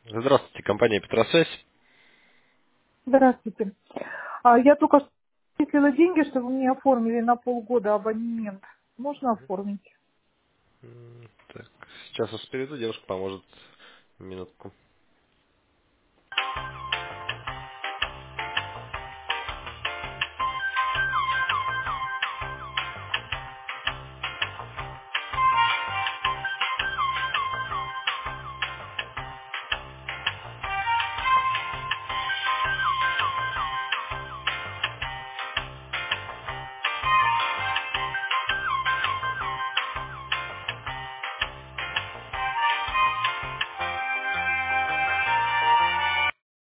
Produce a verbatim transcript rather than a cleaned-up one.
Здравствуйте, компания Петросвязь. Здравствуйте. А, я только что перечислила деньги, чтобы мне оформили на полгода абонемент. Можно оформить? М, Так, сейчас вас перейду, девушка поможет. Минутку.